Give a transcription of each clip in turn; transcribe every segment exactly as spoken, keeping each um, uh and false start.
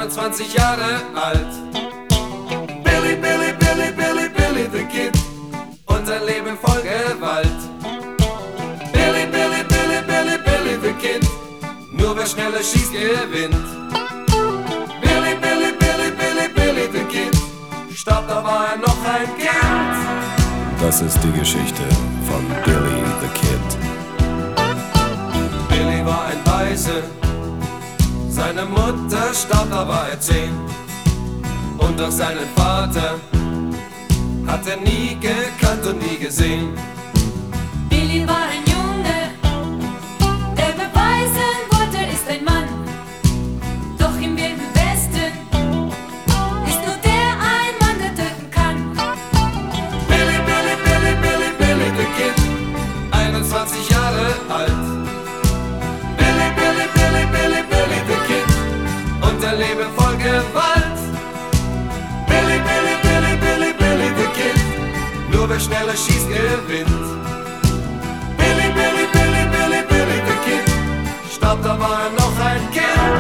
einundzwanzig Jahre alt. Billy, Billy, Billy, Billy, Billy the Kid und sein Leben voll Gewalt. Billy, Billy, Billy, Billy, Billy the Kid, nur wer schneller schießt, gewinnt. Billy, Billy, Billy, Billy, Billy the Kid starb, da war er noch ein Kind. Das ist die Geschichte von Billy the Kid. Billy war ein Waise, seine Mutter starb, da war er zehn. Und auch seinen Vater hat er nie gekannt und nie gesehen. Billy war ein Junge, der beweisen wollte, er ist ein Mann. Doch im Wilden Westen ist nur der ein Mann, der töten kann. Billy, Billy, Billy, Billy, Billy the Kid, einundzwanzig Jahre alt. Billy, Billy, Billy, Billy, Billy the Kid und ein Leben voll Gewalt. Billy, Billy, Billy, Billy, Billy the Kid, nur wer schneller schießt, gewinnt. Billy, Billy, Billy, Billy, Billy the Kid starb, da war er noch ein Kind.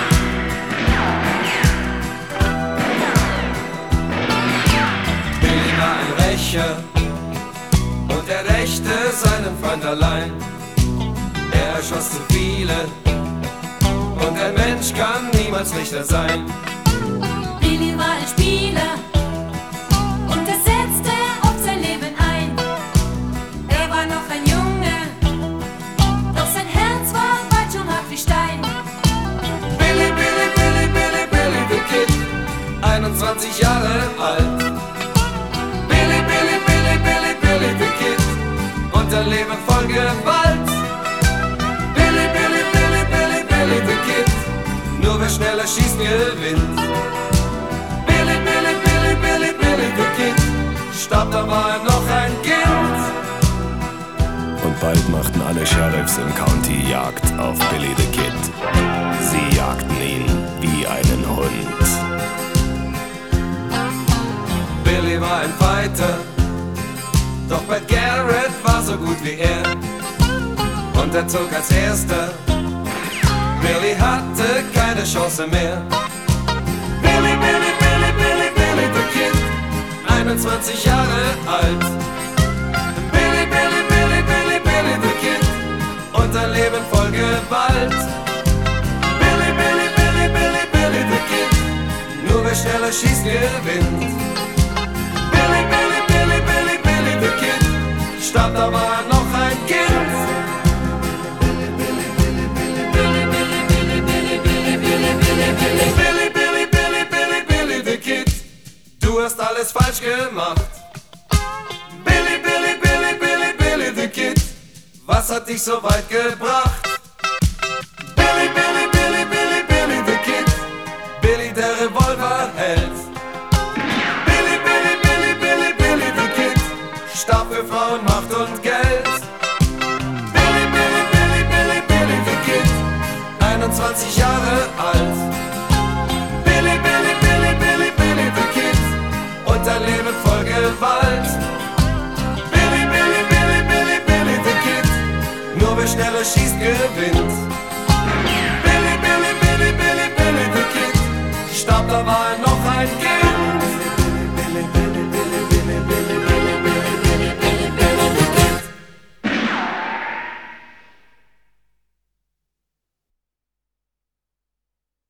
Billy war ein Rächer und er rächte seinen Freund allein. Er erschoss zu viele und ein Mensch kann niemals Richter sein. Billy war ein Spieler und er setzte auf sein Leben ein. Er war noch ein Junge, doch sein Herz war bald schon hart wie Stein. Billy, Billy, Billy, Billy, Billy the Kid, einundzwanzig Jahre alt. Billy, Billy, Billy, Billy, Billy the Kid und ein Leben voll Gewalt. Billy, Billy, Billy, Billy, Billy the Kid, nur wer schneller schießt, gewinnt. Billy, Billy, Billy, Billy, Billy the Kid starb, da war er noch ein Kind. Und bald machten alle Sheriffs im County Jagd auf Billy the Kid. Sie jagten ihn wie einen Hund. Billy war ein Fighter, doch Pat Garrett war so gut wie er. Und er zog als Erster, Billy hatte keine Chance mehr. Billy, Billy, Billy, Billy, Billy the Kid, einundzwanzig Jahre alt. Billy, Billy, Billy, Billy, Billy the Kid und ein Leben voll Gewalt. Billy, Billy, Billy, Billy, Billy the Kid, nur wer schneller schießt, gewinnt. Billy, Billy, Billy, Billy, Billy the Kid starb, da war er noch ein Kind. Billy, Billy, Billy, Billy, Billy, Billy, Billy, Billy, Billy, Billy, Billy, Billy, Billy the Kid, du hast alles falsch gemacht. Billy, Billy, Billy, Billy, Billy the Kid, was hat dich so weit gebracht? Billy, Billy, Billy, Billy, Billy the Kid, Billy der Revolverheld. Billy, Billy, Billy, Billy, Billy the Kid starb für Frauen, Macht und Geld. Billy, Billy, Billy, Billy, Billy the Kid, einundzwanzig Jahre alt. Billy, Billy, Billy, Billy, Billy the Kid und ein Leben voll Gewalt. Billy, Billy, Billy, Billy, Billy the Kid, nur wer schneller schießt, gewinnt.